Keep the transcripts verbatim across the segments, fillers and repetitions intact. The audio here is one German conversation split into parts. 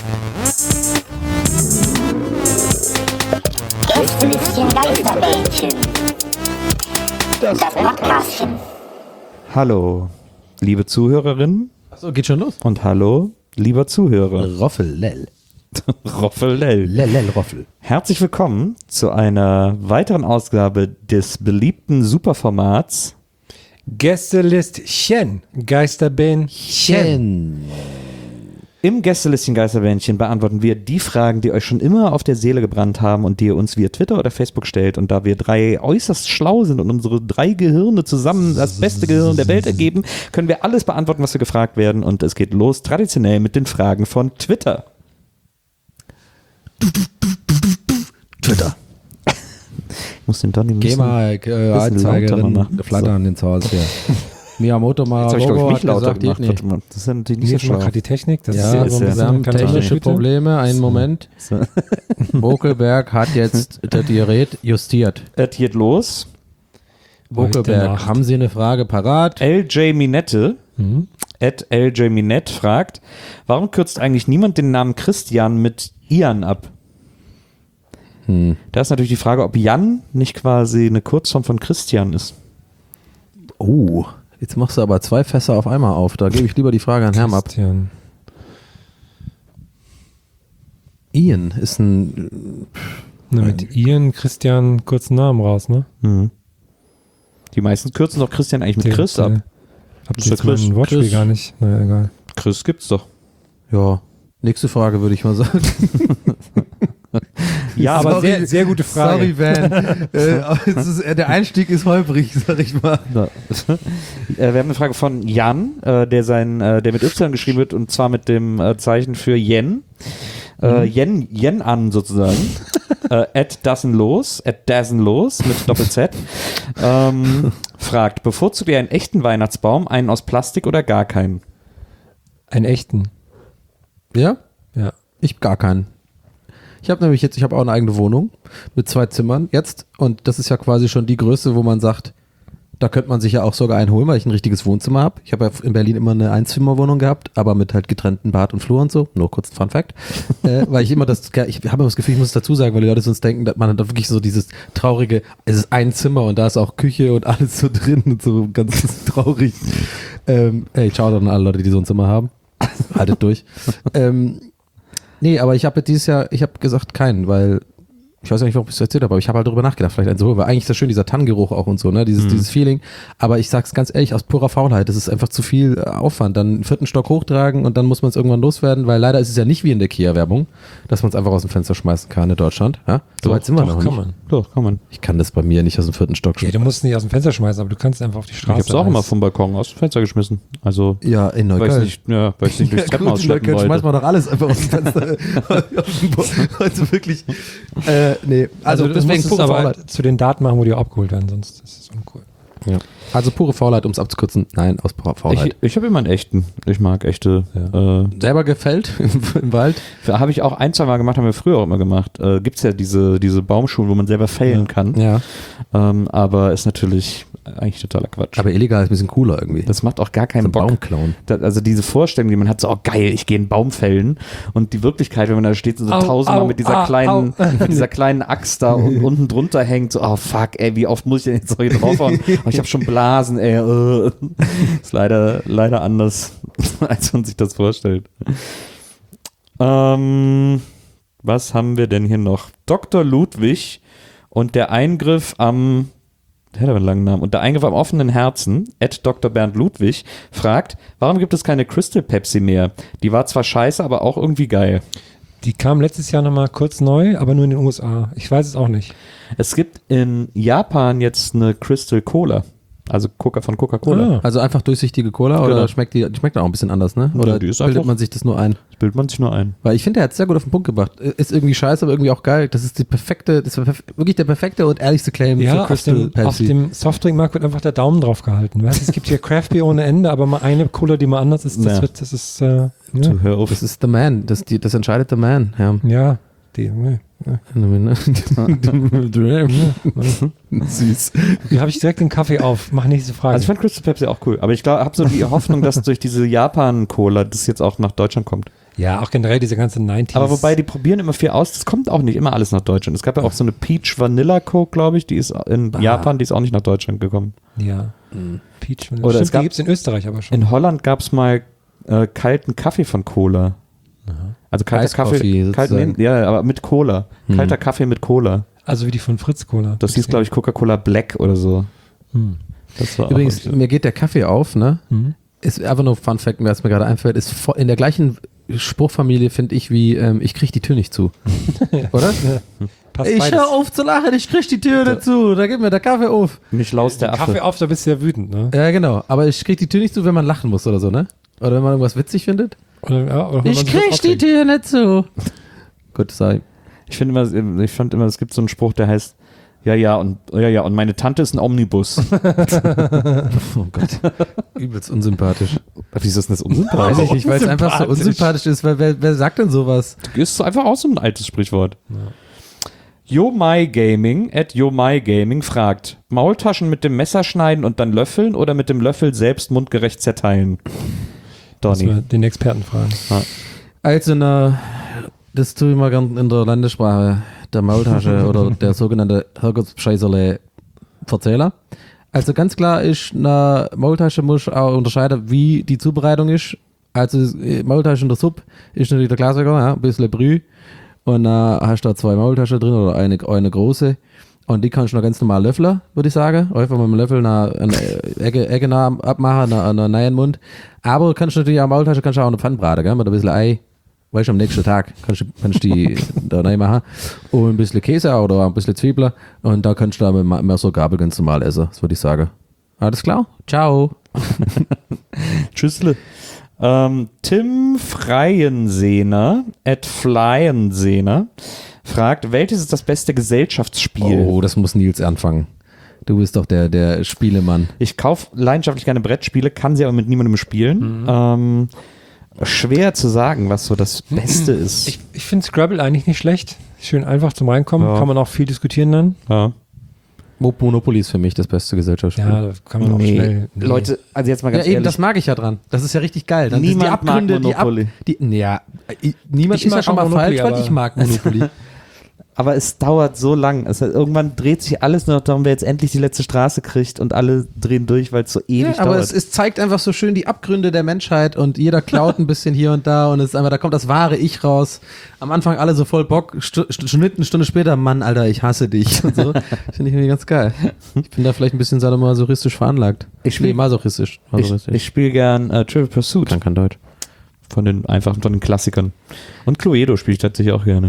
Gästelistchen Geisterbällchen. Das Podcastchen. Hallo, liebe Zuhörerinnen. Achso, geht schon los. Und hallo, lieber Zuhörer. Roffel-Lell. Roffel-Lell. Lell-Lell-Roffel. Herzlich willkommen zu einer weiteren Ausgabe des beliebten Superformats Gästelistchen Geisterbähnchen. Im Gästelistchen Geisterbähnchen beantworten wir die Fragen, die euch schon immer auf der Seele gebrannt haben und die ihr uns via Twitter oder Facebook stellt. Und da wir drei äußerst schlau sind und unsere drei Gehirne zusammen das beste Gehirn der Welt ergeben, können wir alles beantworten, was wir gefragt werden. Und es geht los traditionell mit den Fragen von Twitter. Twitter. Ich muss den Donny ein Geh bisschen, mal, äh, bisschen lauter Anzeigerin, machen. flattern ins Haus hier. Miyamoto Jetzt habe ich, glaube Marugo ich, hat mich lauter gesagt, gemacht. nee. Warte mal, das ist ja natürlich nicht Hier so ist mal schlau. gerade die Technik. Das Ja, ist ist ja ja- so wir ein haben bisschen technische bitte. Probleme. Einen Moment. So. Bokelberg hat jetzt das Gerät justiert. Es geht los. Heute Bokelberg, Nacht. haben Sie eine Frage parat? L J Minette, Mhm. at L J Minette fragt, warum kürzt eigentlich niemand den Namen Christian mit Ian ab? Hm. Da ist natürlich die Frage, ob Jan nicht quasi eine Kurzform von Christian ist. Oh, jetzt machst du aber zwei Fässer auf einmal auf. Da gebe ich lieber die Frage an Herrn ab. Christian. Ian ist ein... Na, mit Ian, Christian, kurzen Namen raus, ne? Mhm. Die meisten kürzen doch Christian eigentlich mit Der- Chris ab. der- Habt ist ihr der jetzt mein Chris. Wortspiel Chris. gar nicht? Naja, egal. Chris gibt's doch. Ja, nächste Frage würde ich mal sagen. Ja, Aber Sorry. sehr, sehr gute Frage. Sorry, Van. äh, aber es ist, äh, der Einstieg ist holprig, sag ich mal. Ja. äh, wir haben eine Frage von Jan, äh, der sein, äh, der mit Y geschrieben wird und zwar mit dem äh, Zeichen für Yen. Äh, Yen, Yen an sozusagen. äh, at Dassenlos, at Dassenlos mit Doppel-Z. Ähm, fragt, bevorzugt ihr einen echten Weihnachtsbaum, einen aus Plastik oder gar keinen? Einen echten. Ja? Ja. Ich gar keinen. Ich habe nämlich jetzt, ich habe auch eine eigene Wohnung mit zwei Zimmern jetzt und das ist ja quasi schon die Größe, wo man sagt, da könnte man sich ja auch sogar einen holen, weil ich ein richtiges Wohnzimmer habe. Ich habe ja in Berlin immer eine Einzimmerwohnung gehabt, aber mit halt getrennten Bad und Flur und so. Nur kurz ein Fun Fact. äh, weil ich immer das, ich habe immer das Gefühl, ich muss es dazu sagen, weil die Leute sonst denken, dass man hat wirklich so dieses traurige, es ist ein Zimmer und da ist auch Küche und alles so drin und so ganz traurig. Ähm, hey, ciao dann an alle Leute, die so ein Zimmer haben. Haltet durch. ähm, Nee, aber ich habe dieses Jahr, ich habe gesagt keinen, weil ich weiß ja nicht, warum ich es erzählt habe, aber ich habe halt darüber nachgedacht, vielleicht einen so, weil eigentlich ist das schön, dieser Tannengeruch auch und so, ne, dieses, Mhm. dieses Feeling, aber ich sag's ganz ehrlich, aus purer Faulheit, das ist einfach zu viel äh, Aufwand, dann einen vierten Stock hochtragen und dann muss man es irgendwann loswerden, weil leider ist es ja nicht wie in der Kia-Werbung, dass man es einfach aus dem Fenster schmeißen kann in Deutschland, ja, so weit sind wir Doch, noch kann nicht. man. Doch, kann man. Ich kann das bei mir nicht aus dem vierten Stock Ja, schmeißen. du musst es nicht aus dem Fenster schmeißen, aber du kannst es einfach auf die Ich Straße. hab's auch Alles. immer vom Balkon aus dem Fenster geschmissen. Also, Ja, in weil ich Neukölln. nicht, ja, weil ich nicht durchs Ja, Treppenhaus gut, in schleppen Neukölln schmeißt wollte. man doch alles einfach aus dem Fenster. Also wirklich, äh, nee, also, Also, du deswegen musst es pure aber Faulheit. zu den Daten machen, wo die abgeholt werden, sonst ist es uncool. Ja. Also pure Faulheit, um es abzukürzen. Nein, aus purer Faulheit. Ich, ich habe immer einen echten. Ich mag echte. Ja. Äh, Selber gefällt im, im Wald. habe ich auch ein, zwei Mal gemacht, haben wir früher auch immer gemacht. Äh, Gibt es ja diese, diese Baumschulen, wo man selber fällen kann. Ja. Ähm, aber ist natürlich eigentlich totaler Quatsch. Aber illegal ist ein bisschen cooler irgendwie. Das macht auch gar so keinen ein Bock. Baumklauen. Da, also diese Vorstellung, die man hat, so, oh geil, ich gehe einen Baum fällen. Und die Wirklichkeit, wenn man da steht, so Au, tausendmal au, mit dieser ah, kleinen, mit dieser kleinen Axt da und unten drunter hängt, so, oh fuck, ey, wie oft muss ich denn jetzt hier draufhauen? Oh, ich habe schon Blasen, ey. Äh. Ist leider, leider anders, als man sich das vorstellt. Ähm, was haben wir denn hier noch? Doktor Ludwig und der Eingriff am der hat aber einen langen Namen. Und der Eingriff am offenen Herzen, at Doktor Bernd Ludwig, fragt, warum gibt es keine Crystal Pepsi mehr? Die war zwar scheiße, aber auch irgendwie geil. Die kam letztes Jahr nochmal kurz neu, aber nur in den U S A. Ich weiß es auch nicht. Es gibt in Japan jetzt eine Crystal Cola. Also Coca von Coca-Cola. Ah. Also einfach durchsichtige Cola Genau. oder schmeckt die, die schmeckt auch ein bisschen anders, ne? Oder Ja, die ist bildet einfach- man sich das nur ein? Das bildet man sich nur ein. Weil ich finde, er hat es sehr gut auf den Punkt gebracht. Ist irgendwie scheiße, aber irgendwie auch geil. Das ist die perfekte, das ist perf- wirklich der perfekte und ehrlichste Claim Ja, für auf Crystal dem, auf Pepsi. dem Softdrinkmarkt wird einfach der Daumen drauf gehalten. Weißt? Es gibt hier Craft Beer ohne Ende, aber mal eine Cola, die mal anders ist, das Ja. wird, das ist, äh, ja, Du, hör auf. Das ist the man. Das, die, das entscheidet the man. Ja. ja, die, ne, ne. Süß. Hier habe ich direkt den Kaffee auf. Mach nächste Frage. Also ich fand Crystal Pepsi auch cool. Aber ich glaube, habe so die Hoffnung, dass durch diese Japan-Cola das jetzt auch nach Deutschland kommt. Ja, auch generell diese ganze neunziger. Aber wobei, die probieren immer viel aus, das kommt auch nicht immer alles nach Deutschland. Es gab ja auch so eine Peach Vanilla Coke, glaube ich, die ist in Ah. Japan, die ist auch nicht nach Deutschland gekommen. Ja. Peach. Oder Stimmt, es gab- die gibt es in Österreich aber schon. In Holland gab es mal äh, kalten Kaffee von Cola. Also kalter Eiskoffee Kaffee, kalten, sozusagen. nee, ja, aber mit Cola. Kalter Kaffee mit Cola. Also wie die von Fritz Cola. Das hieß, glaube ich, Coca-Cola Black oder so. Hm. Das war Übrigens, auch mir geht der Kaffee auf, ne? Mhm. Ist einfach nur Fun Fact, was mir gerade einfällt, ist vo- in der gleichen Spruchfamilie, finde ich, wie ähm, ich krieg die Tür nicht zu. Oder? Passt Ich beides. hör auf zu lachen, ich krieg die Tür nicht zu, da geht mir der Kaffee auf. nicht Laus der Kaffee Affe. auf, da bist du ja wütend, ne? Ja, genau. Aber ich krieg die Tür nicht zu, wenn man lachen muss oder so, ne? Oder wenn man irgendwas witzig findet. Oder, ja, oder wenn Ich man sich krieg die aufregt. Tür nicht zu. Gut, sei. Ich finde immer, ich fand immer, es gibt so einen Spruch, der heißt, ja, ja, und ja, ja, und meine Tante ist ein Omnibus. Oh Gott. Übelst unsympathisch. Wieso ist denn das Weiß unsympathisch? ich nicht, weil es einfach so Unsympathisch. unsympathisch ist, weil wer, wer sagt denn sowas? Ist so einfach auch so ein altes Sprichwort. Yo My Gaming at Yo My Gaming fragt, Maultaschen mit dem Messer schneiden und dann löffeln oder mit dem Löffel selbst mundgerecht zerteilen? Müssen wir Donny. den Experten fragen. Also, na, das tue ich mal gern in der Landessprache der Maultasche oder der sogenannte Herrgottsscheißerle Verzähler. Also ganz klar ist, eine Maultasche muss auch unterscheiden, wie die Zubereitung ist. Also äh, Maultasche in der Suppe ist natürlich der Klassiker, ja, ein bisschen Brühe. Und dann hast du da zwei Maultaschen drin oder eine, eine große. Und die kannst du noch ganz normal löffeln, würde ich sagen. Einfach mit dem Löffel eine, eine Ecke, Ecke nah abmachen, einen einen neuen Mund. Aber kannst du natürlich auch Maultasche kannst du auch eine Pfanne braten, gell? Mit ein bisschen Ei. Weißt du, am nächsten Tag kannst du kannst du die da rein machen. Und ein bisschen Käse oder ein bisschen Zwiebeln. Und da kannst du da mit dem Messer Gabel ganz normal essen, das würde ich sagen. Alles klar? Ciao. Tschüssle. Ähm, Tim Freiensehner at Flyensehner fragt, welches ist das beste Gesellschaftsspiel? Oh, das muss Nils anfangen. Du bist doch der, der Spielemann. Ich kaufe leidenschaftlich gerne Brettspiele, kann sie aber mit niemandem spielen. Ähm, schwer zu sagen, was so das Beste ist. Ich, ich finde Scrabble eigentlich nicht schlecht. Schön einfach zum Reinkommen. Ja. Kann man auch viel diskutieren dann. ja. Monopoly ist für mich das beste Gesellschaftsspiel. Ja, da kann man auch schnell. Nee. Leute, also jetzt mal Ja, ganz eben, ehrlich. das mag ich ja dran. Das ist ja richtig geil. Dann Niemand die Abgründe, mag Monopoly. Die Ab, die, ja, ich, niemand Ich ist ja mag schon auch mal Monopoly, falsch, weil aber- ich mag Monopoly. Aber es dauert so lang. Es, irgendwann dreht sich alles nur noch darum, wer jetzt endlich die letzte Straße kriegt und alle drehen durch, weil es so ewig ja, aber dauert. es, es zeigt einfach so schön die Abgründe der Menschheit und jeder klaut ein bisschen hier und da und es ist einfach, da kommt das wahre Ich raus. Am Anfang alle so voll Bock, Stu, Stu, Schnitt, eine Stunde später, Mann, Alter, ich hasse dich und so. Finde ich irgendwie ganz geil. Ich bin da vielleicht ein bisschen sadomasochistisch veranlagt. Ich spiel- nee, masochistisch. ich masochistisch. ich spiele gern äh, Trivial Pursuit. kann kein Deutsch. Von den einfachen, von den Klassikern. Und Cluedo spiele ich tatsächlich auch gerne.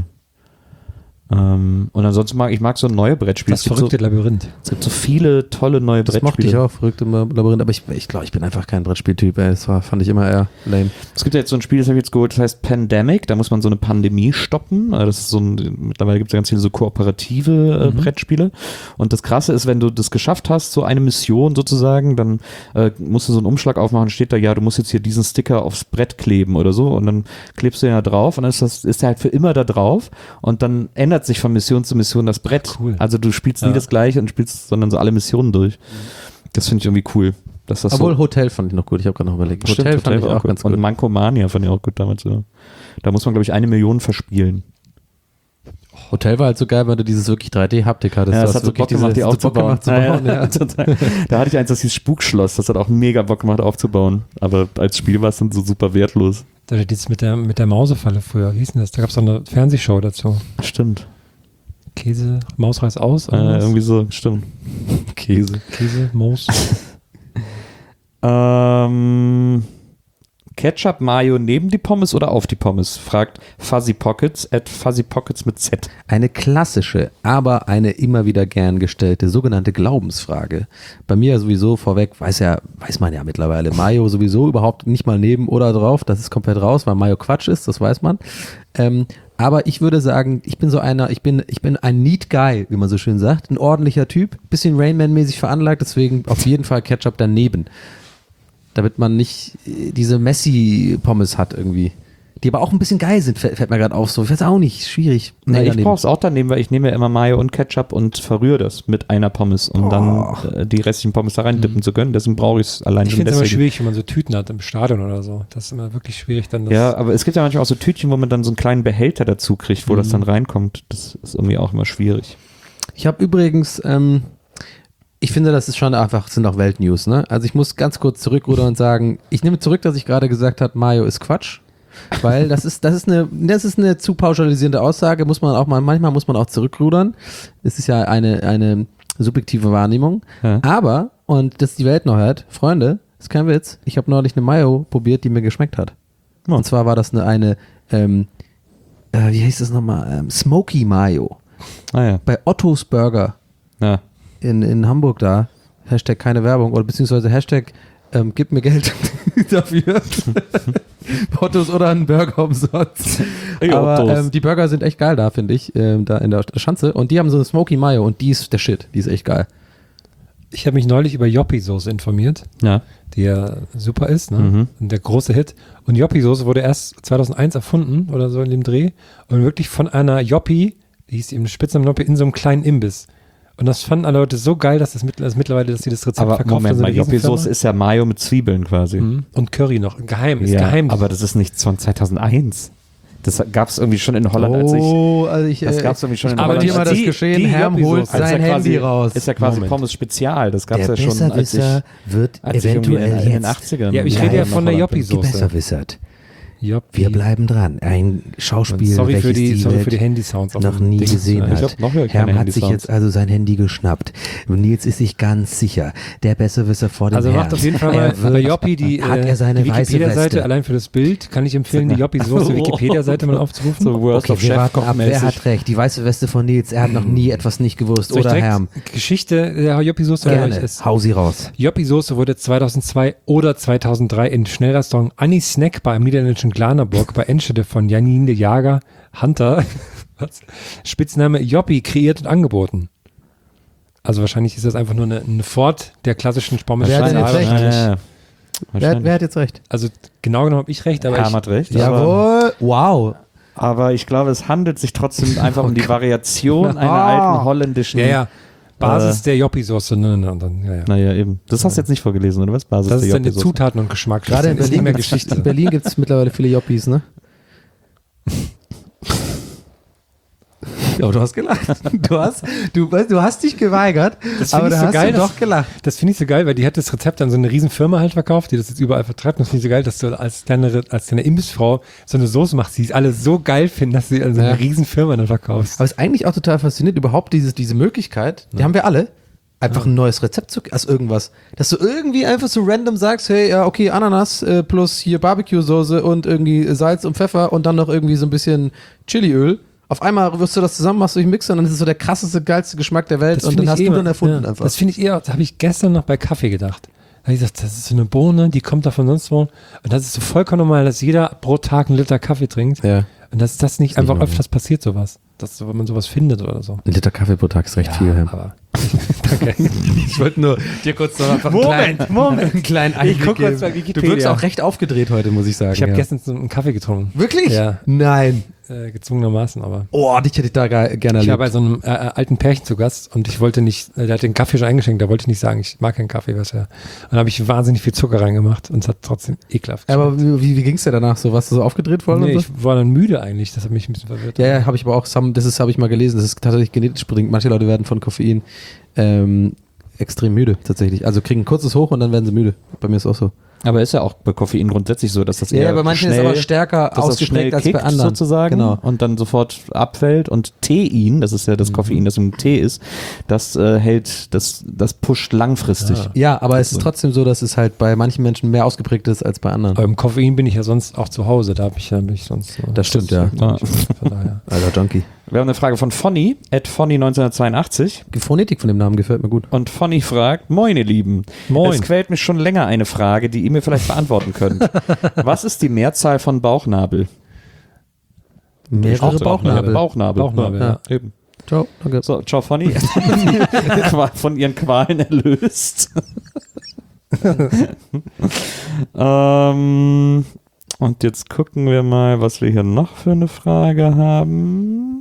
Ähm, und ansonsten mag ich mag so neue Brettspiele. Das Es gibt, so, verrückte Labyrinth. es gibt so viele tolle neue Das Brettspiele. mochte ich auch, verrückt im Labyrinth, aber ich, ich glaube, ich bin einfach kein Brettspieltyp, ey. Das war, fand ich immer eher lame. Es gibt ja jetzt so ein Spiel, das habe ich jetzt geholt, das heißt Pandemic. Da muss man so eine Pandemie stoppen. Also das ist so ein, mittlerweile gibt es ja ganz viele so kooperative äh, Brettspiele. Und das Krasse ist, wenn du das geschafft hast, so eine Mission sozusagen, dann äh, musst du so einen Umschlag aufmachen, steht da, ja, du musst jetzt hier diesen Sticker aufs Brett kleben oder so. Und dann klebst du den da drauf und dann ist, das, ist der halt für immer da drauf. Und dann ändert sich von Mission zu Mission das Brett. Cool. Also du spielst Ja. nie das gleiche und spielst, sondern so alle Missionen durch. Das finde ich irgendwie cool. Dass das Obwohl so Hotel fand ich noch gut, ich habe gerade noch überlegt. Stimmt, Hotel fand ich war auch ganz Und gut. Mankomania fand ich auch gut damals. Ja. Da muss man, glaube ich, eine Million verspielen. Hotel war halt so geil, weil du dieses wirklich drei D-Haptik hattest. Ja, Du das hast hat so wirklich Bock gemacht, die diese- so Bock aufzubauen. gemacht zu bauen, ja, ja. ja. Total. Da hatte ich eins, das hieß Spukschloss. Das hat auch mega Bock gemacht aufzubauen. Aber als Spiel war es dann so super wertlos. Da dieses mit der, mit der Mausefalle früher. Wie hieß denn das? Da gab es doch eine Fernsehshow dazu. Stimmt. Käse, Maus reißt aus. Äh, irgendwas? irgendwie so, stimmt. Käse. Käse, Maus. Ähm, Ketchup, Mayo neben die Pommes oder auf die Pommes? Fragt Fuzzy Pockets at Fuzzy Pockets mit Z. Eine klassische, aber eine immer wieder gern gestellte sogenannte Glaubensfrage. Bei mir sowieso vorweg, weiß ja, weiß man ja mittlerweile, Mayo sowieso überhaupt nicht mal neben oder drauf, das ist komplett raus, weil Mayo Quatsch ist, das weiß man. Ähm, aber ich würde sagen, ich bin so einer, ich bin, ich bin ein Neat Guy, wie man so schön sagt, ein ordentlicher Typ, bisschen Rain Man-mäßig veranlagt, deswegen auf jeden Fall Ketchup daneben. Damit man nicht äh, diese Messi-Pommes hat irgendwie. Die aber auch ein bisschen geil sind, fällt, fällt mir gerade auf. So, ich weiß auch nicht, schwierig. Nee, ich daneben. brauche es auch daneben, weil ich nehme ja immer Mayo und Ketchup und verrühre das mit einer Pommes, um Oh. dann äh, die restlichen Pommes da rein dippen zu können. Deswegen brauche ich es allein Ich schon finde es immer deswegen. schwierig, wenn man so Tüten hat im Stadion oder so. Das ist immer wirklich schwierig dann. Das Ja, aber es gibt ja manchmal auch so Tütchen, wo man dann so einen kleinen Behälter dazu kriegt, wo Mhm. das dann reinkommt. Das ist irgendwie auch immer schwierig. Ich habe übrigens, ähm, ich finde, das ist schon einfach, das sind auch Weltnews, ne? Also ich muss ganz kurz zurückrudern und sagen, ich nehme zurück, dass ich gerade gesagt habe, Mayo ist Quatsch. Weil das ist, das ist eine, das ist eine zu pauschalisierende Aussage, muss man auch mal, manchmal muss man auch zurückrudern. Es ist ja eine, eine subjektive Wahrnehmung. Ja. Aber, und dass die Welt noch hört, Freunde, ist kein Witz, ich habe neulich eine Mayo probiert, die mir geschmeckt hat. Ja. Und zwar war das eine, eine ähm, äh, wie heißt das nochmal? Ähm, Smoky Mayo. Ah ja. Bei Otto's Burger ja. in, in Hamburg da. Hashtag keine Werbung oder beziehungsweise Hashtag ähm, gib mir Geld dafür. Ottos oder einen Burger umsonst. Ey, Aber Ottos. ähm, die Burger sind echt geil da, finde ich, ähm, da in der Schanze. Und die haben so eine Smoky Mayo und die ist der Shit. Die ist echt geil. Ich habe mich neulich über Joppi-Soße informiert, Ja. die ja super ist, ne? Mhm. Und der große Hit. Und Joppi-Soße wurde erst zweitausendeins erfunden oder so in dem Dreh und wirklich von einer Joppi, die hieß eben Spitznamen Joppi, in so einem kleinen Imbiss. Und das fanden alle Leute so geil, dass das mittler- dass mittlerweile, dass sie das Rezept Aber verkauft Moment haben, so mal, eine Riesenfirma. Joppi-Soße ist ja Mayo mit Zwiebeln quasi. Mhm. Und Curry noch. Geheim, ist ja, geheim. aber das ist nicht von zweitauseins. Das gab es irgendwie schon in Holland, als ich... Oh, also ich, Das gab es irgendwie schon in aber Holland. die- dir mal das die- geschehen, die Herm holt Joppi-Soße. als sein ja quasi, Handy raus. Ist ja quasi Moment. Pommes Spezial. Das gab es Der ja schon, als ich, Besserwisser wird als ich irgendwie in, eventuell in den jetzt achtzigern... Ja, aber ich rede ja nach von der Holland bin. Joppi-Soße. gebesserwissert. Joppi. Wir bleiben dran. Ein Schauspiel, Sorry welches für die, die sorry Welt für die Handy-Sounds. auf noch dem nie Ding. gesehen Ich hat. hab noch ja keine Herm hat sich Handysounds. jetzt also sein Handy geschnappt. Und Nils ist sich ganz sicher, der Besserwisser vor dem Also Herrn. macht auf jeden Fall Er mal wird- bei Joppi die, hat äh, er seine die weiße Wikipedia-Seite, Weste. allein für das Bild, kann ich empfehlen, die Joppi-Soße Wikipedia-Seite mal aufzurufen. So Worst Okay, of wir Chef warten ab. Wer mäßig. hat recht? Die weiße Weste von Nils. Er hat noch nie etwas nicht gewusst. Soll ich Oder direkt Herm? Geschichte der Joppi-Soße oder Gerne. ist? Hau sie raus. Joppi-Soße wurde zweitausendzwei oder zweitausenddrei in Schnellrestaurant Annie Snack Bar im niederländischen Glanerburg bei Enschede von Janine de Jager Hunter, was? Spitzname Joppi, kreiert und angeboten. Also wahrscheinlich ist das einfach nur eine, eine Fort der klassischen Pommes. Wer hat denn jetzt recht? Ja, ja, ja. Wer, wer hat jetzt recht? Also genau genommen habe ich recht, aber Herm ich, hat recht. Aber, Jawohl. Wow. aber ich glaube, es handelt sich trotzdem einfach um die Variation einer Ah. alten holländischen... ja, ja, Basis der Joppi-Soße. Ne, ne, ne, ja, ja. Naja, eben. Das hast du jetzt nicht vorgelesen, oder was? Basis Das ist der dann die Joppi-Soße. Zutaten und Geschmack. Gerade in das ist Berlin, nicht mehr gibt's- Geschichte. in Berlin gibt es mittlerweile viele Joppis, ne? Ja, du hast gelacht. Du hast, du, du hast dich geweigert, Das find aber ich du so hast geil, du dass- doch gelacht. Das finde ich so geil, weil die hat das Rezept an so eine riesen Firma halt verkauft, die das jetzt überall vertreibt. Und das finde ich so geil, dass du als kleine, als kleine Imbissfrau so eine Soße machst, die es alle so geil finden, dass du sie an so eine Ja. riesen Firma dann verkaufst. Aber es ist eigentlich auch total faszinierend, überhaupt dieses, diese Möglichkeit, die haben wir alle, einfach ein neues Rezept zu, aus irgendwas. Dass du irgendwie einfach so random sagst, hey, ja, okay, Ananas äh, plus hier Barbecue-Soße und irgendwie Salz und Pfeffer und dann noch irgendwie so ein bisschen Chiliöl. Auf einmal wirst du das zusammen, machst du dich mixen und dann ist es so der krasseste, geilste Geschmack der Welt und find dann ich hast eh du immer- dann erfunden ja, einfach. Das finde ich eher, das habe ich gestern noch bei Kaffee gedacht. Da habe ich gesagt, das ist so eine Bohne, die kommt da von sonst wo. Und das ist so vollkommen normal, dass jeder pro Tag einen Liter Kaffee trinkt. Ja. Und dass das nicht nicht einfach normal. öfters passiert, sowas. Dass so, wenn man sowas findet oder so. Ein Liter Kaffee pro Tag ist recht viel. Ja. aber danke. Ich wollte nur dir kurz noch einfach Moment, einen kleinen, Moment. einen kleinen Einblick Ich guck kurz geben. bei Du Wikipedia. wirkst auch recht aufgedreht heute, muss ich sagen. Ich habe ja. gestern so einen Kaffee getrunken. Wirklich? Ja. Nein. Äh, gezwungenermaßen, aber. Oh, dich hätte ich da ge- gerne Ich war erlebt. bei so einem äh, äh, alten Pärchen zu Gast und ich wollte nicht, äh, der hat den Kaffee schon eingeschenkt, da wollte ich nicht sagen, ich mag keinen Kaffee, was ja. Und dann habe ich wahnsinnig viel Zucker reingemacht und es hat trotzdem ekelhaft Aber wie, wie ging es dir danach so? Warst du so aufgedreht worden Nee, und so? ich war dann müde eigentlich, das hat mich ein bisschen verwirrt. Ja, ja, habe ich aber auch, some- das ist, habe ich mal gelesen, das ist tatsächlich genetisch bedingt. Manche Leute werden von Koffein ähm, extrem müde, tatsächlich. Also kriegen ein kurzes Hoch und dann werden sie müde. Bei mir ist auch so. Aber ist ja auch bei Koffein grundsätzlich so, dass das Ja, eher ja, bei manchen ist schnell, aber stärker dass das schnell ausgeprägt als bei kickt, anderen. sozusagen, Genau. und dann sofort abfällt. Und Tein, das ist ja das Koffein, das im Tee ist, das äh, hält, das, das pusht langfristig. Ja. Ja, aber es ist trotzdem so, dass es halt bei manchen Menschen mehr ausgeprägt ist als bei anderen. Aber im Koffein bin ich ja sonst auch zu Hause, da habe ich ja bin ich sonst. Das stimmt, ja. Ja. Von daher. Alter Junkie. Wir haben eine Frage von Fonny, at Fonny neunzehnhundertzweiundachtzig. Die Phonetik von dem Namen gefällt mir gut. Und Fonny fragt, moin ihr Lieben, Moin. es quält mich schon länger eine Frage, die ihr mir vielleicht beantworten könnt. Was ist die Mehrzahl von Bauchnabel? Mehrere Bauchnabel. Bauchnabel. Bauchnabel, ja. Eben. Ciao, danke. So, ciao Fonny. Von ihren Qualen erlöst. ähm, Und jetzt gucken wir mal, was wir hier noch für eine Frage haben.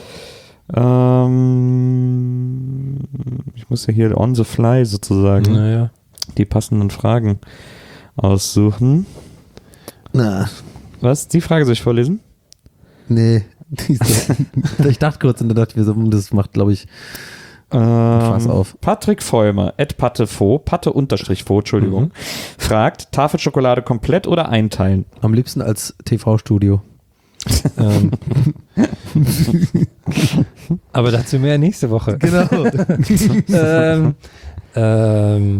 Ähm, ich muss ja hier on the fly sozusagen Naja. die passenden Fragen aussuchen. Na, Was? Die Frage soll ich vorlesen? nee. Ich dachte kurz und dann dachte ich mir so, hm, das macht, glaube ich, Fass Ähm, auf. Patrick Vollmer, at Pattefo, Patte unterstrich Fo, Entschuldigung, Mhm. fragt, Tafelschokolade komplett oder einteilen? am liebsten als T V-Studio. Ähm. Aber dazu mehr nächste Woche. Genau. ähm, ähm,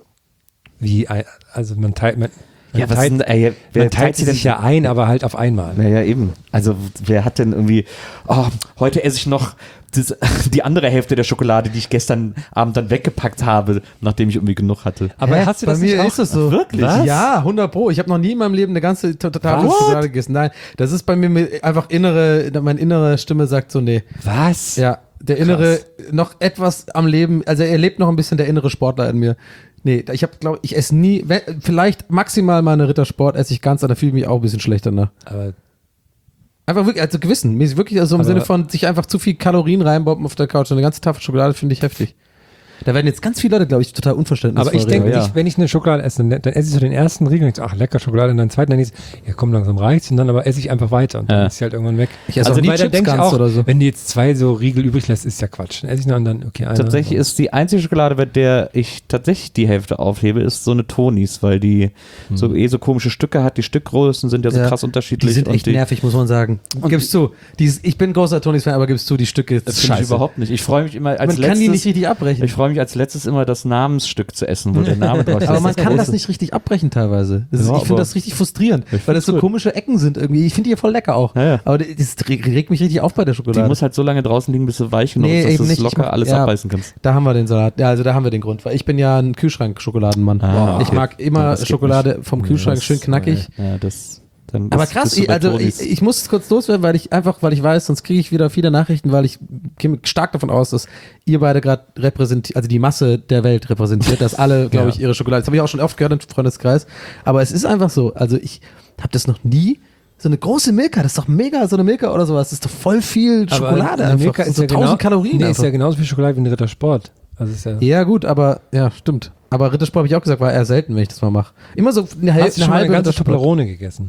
wie, ein- also man teilt, man, man Ja, was teilt, ist denn, ey, wer man teilt sie denn- sich ja ein, aber halt auf einmal. Naja, eben. Also, wer hat denn irgendwie, oh, heute esse ich noch das, die andere Hälfte der Schokolade, die ich gestern Abend dann weggepackt habe, nachdem ich irgendwie genug hatte. Aber Hä? hast du Bei das mir nicht auch? ist es so. Wirklich? Was? Ja, hundert Pro. Ich habe noch nie in meinem Leben eine ganze T- Tafel Was? Schokolade gegessen. Nein, das ist bei mir mit- einfach innere, meine innere Stimme sagt so, nee. Was? Ja, der innere, noch etwas am Leben, also er lebt noch ein bisschen der innere Sportler in mir. Nee, ich habe, glaube ich, esse nie, we- vielleicht maximal mal eine Rittersport esse ich ganz, aber da fühle ich mich auch ein bisschen schlechter nach. Aber Einfach wirklich, also gewissenmäßig, wirklich, also im Aber- Sinne von sich einfach zu viel Kalorien reinbomben auf der Couch und eine ganze Tafel Schokolade finde ich heftig. Da werden jetzt ganz viele Leute, glaube ich, total unverständnisvoll Aber ich denke, reden. ja. ich, wenn ich eine Schokolade esse, dann, dann esse ich so den ersten Riegel und ich so, ach, lecker Schokolade, und dann den zweiten, dann ist ja komm, langsam reicht's, und dann aber esse ich einfach weiter und dann Ja. ist sie halt irgendwann weg. Ich esse auch nie weil dann Chips denk ich ganz auch, oder so. wenn du jetzt zwei so Riegel übrig lässt, ist ja Quatsch. Dann esse ich noch und dann, okay, einer. Tatsächlich ist die einzige Schokolade, bei der ich tatsächlich die Hälfte aufhebe, ist so eine Tonis, weil die so eh so komische Stücke hat. Die Stückgrößen sind ja so Ja. krass unterschiedlich. Die sind und echt nervig, muss man sagen. Gibst zu. Die, ich bin großer Tonys-Fan, aber gibst du, die Stücke Das finde ich überhaupt nicht. Ich freue mich immer als Man letztes. kann die nicht richtig abbrechen. Ich freue mich als letztes immer das Namensstück zu essen, wo der Name drauf steht. Aber man Das kann ist das nicht richtig abbrechen teilweise. Das ist, Ja, ich finde aber- das richtig frustrierend, weil find's das so gut. komische Ecken sind irgendwie. Ich finde die ja voll lecker auch. Ja, ja. Aber das regt regt mich richtig auf bei der Die Schokolade. muss halt so lange draußen liegen, bis sie weich genug Nee, ist, dass eben du es nicht. Ich locker mach- alles ja. abbeißen kannst. Da haben wir den Salat. Ja, also da haben wir den Grund. Weil ich bin ja ein Kühlschrank-Schokoladenmann. Ah, ich okay. mag immer Das geht Schokolade vom Kühlschrank, Das- schön knackig. Ja, das. Dann Aber bist- krass, bist du ich, bei also Tonis. ich, ich muss es kurz loswerden, weil ich einfach, weil ich weiß, sonst kriege ich wieder viele Nachrichten, weil ich gehe stark davon aus, dass ihr beide gerade repräsentiert, also die Masse der Welt repräsentiert, dass alle, glaube ich, ihre Schokolade, das habe ich auch schon oft gehört im Freundeskreis, aber es ist einfach so, also ich habe das noch nie, so eine große Milka, das ist doch mega, so eine Milka oder sowas, das ist doch voll viel Aber Schokolade eine einfach, Milka ist so ja tausend genau, Kalorien Nee, ist einfach. ja genauso viel Schokolade wie ein Rittersport. Also ist ja, Ja gut, aber, ja, stimmt. Aber Rittersport habe ich auch gesagt, war eher selten, wenn ich das mal mache. Immer so eine, Häl Hast du eine schon mal eine halbe ganze Rittersport. Toblerone gegessen?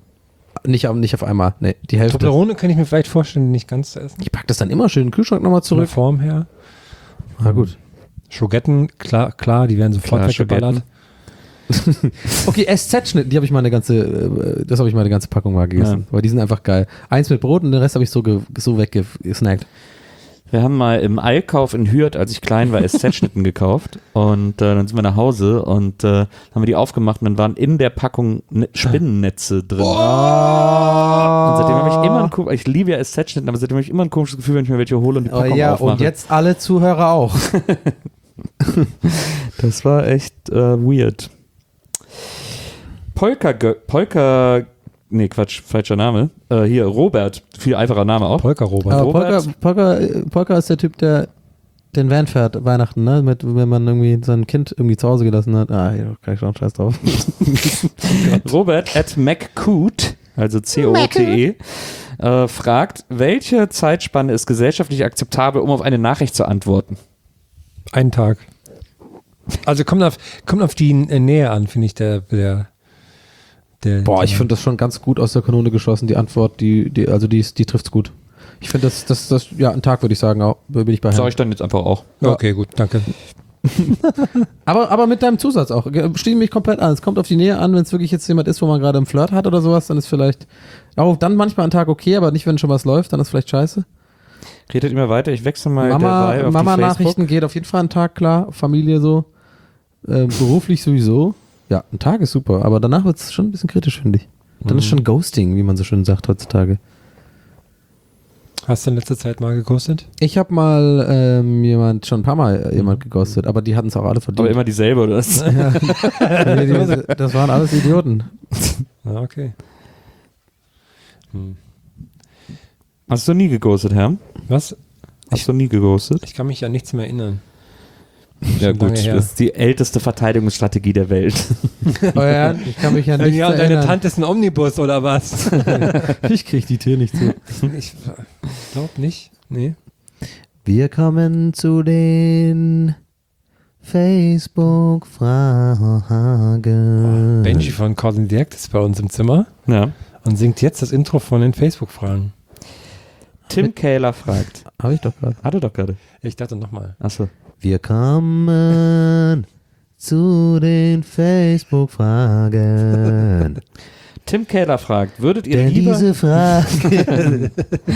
Nicht, auf- nicht auf einmal, nee, die Hälfte. Toblerone kann ich mir vielleicht vorstellen, nicht ganz zu essen. Ich pack das dann immer schön in den Kühlschrank nochmal Von der zurück. Form her. Na gut. Schogetten, klar, klar, die werden sofort Klar, weggeballert. Okay, S Z-Schnitten, die habe ich mal eine ganze, äh, das habe ich mal eine ganze Packung mal gegessen. Ja. Aber die sind einfach geil. Eins mit Brot und den Rest habe ich so, ge so weggesnackt. Wir haben mal im Eilkauf in Hürth, als ich klein war, S Z-Schnitten gekauft und äh, dann sind wir nach Hause und äh, haben wir die aufgemacht und dann waren in der Packung ne Spinnennetze drin. Und seitdem habe ich immer ein komisches, ich liebe ja S Z-Schnitten, aber seitdem habe ich immer ein komisches Gefühl, wenn ich mir welche hole und die Oh Packung ja, aufmache. und jetzt alle Zuhörer auch. Das war echt äh, weird. Polka, Gö- Polka, nee Quatsch, falscher Name. Äh, hier, Robert, viel einfacher Name auch. Polka Robert. Aber Polka, Robert. Polka, Polka ist der Typ, der den Van fährt, Weihnachten, ne? Mit, wenn man irgendwie sein Kind irgendwie zu Hause gelassen hat. Ah, hier kann ich schon scheiß drauf. Robert at McCoot, also C O O T E, äh, fragt, welche Zeitspanne ist gesellschaftlich akzeptabel, um auf eine Nachricht zu antworten? Einen Tag. Also kommt auf, kommt auf die äh, Nähe an, finde ich, der, der, der Boah, ich der- finde das schon ganz gut aus der Kanone geschossen, die Antwort, die, die, also die, ist- die trifft's gut. Ich finde das, das, das, ja, ein Tag würde ich sagen, auch, bin ich bei Sag Herrn. ich dann jetzt einfach auch. Okay, gut, danke. Aber, aber mit deinem Zusatz auch. Stimme mich komplett an. Es kommt auf die Nähe an, wenn es wirklich jetzt jemand ist, wo man gerade einen Flirt hat oder sowas, dann ist vielleicht auch dann manchmal ein Tag okay, aber nicht, wenn schon was läuft, dann ist vielleicht scheiße. Redet immer weiter, ich wechsle mal Mama, derweil auf die Mama-Nachrichten Facebook. geht auf jeden Fall ein Tag klar, Familie so, äh, beruflich sowieso. Ja, ein Tag ist super, aber danach wird es schon ein bisschen kritisch, finde ich. Dann ist schon Ghosting, wie man so schön sagt heutzutage. Hast du in letzter Zeit mal gekostet? Ich habe mal ähm, jemand, schon ein paar Mal äh, jemand geghostet, aber die hatten es auch alle verdient. Aber immer dieselbe, oder was? ja. Nee, die, das waren alles Idioten. Ah, okay. Hm. Hast du nie geghostet, Herr? Was? Hast du nie geghostet? Ich kann mich an nichts mehr erinnern. Ja Schon gut, lange her. das ist die älteste Verteidigungsstrategie der Welt. Euer, ich kann mich ja nicht Ja, und deine erinnern. Tante ist ein Omnibus oder was? Ich krieg die Tür nicht zu. Ich glaube nicht. Nee. Wir kommen zu den Facebook-Fragen. Benji von Causing Direct ist bei uns im Zimmer Ja. und singt jetzt das Intro von den Facebook-Fragen. Tim Kähler fragt. Habe ich doch gerade. Hatte doch gerade. Ich dachte nochmal. Achso. Wir kommen zu den Facebook-Fragen. Tim Kähler fragt, würdet ihr Denn lieber diese Frage.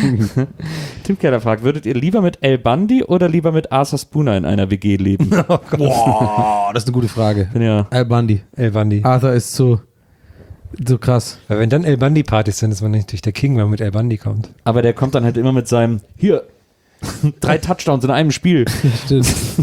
Tim Kähler fragt, würdet ihr lieber mit El Bundy oder lieber mit Arthur Spooner in einer W G leben? Boah, das ist eine gute Frage. Ja. Al Bundy. El Bundy. Arthur ist so, so krass. Weil wenn dann El Bundy-Partys sind, ist man natürlich der King, wenn man mit El Bundy kommt. Aber der kommt dann halt immer mit seinem, hier, drei Touchdowns in einem Spiel. Stimmt.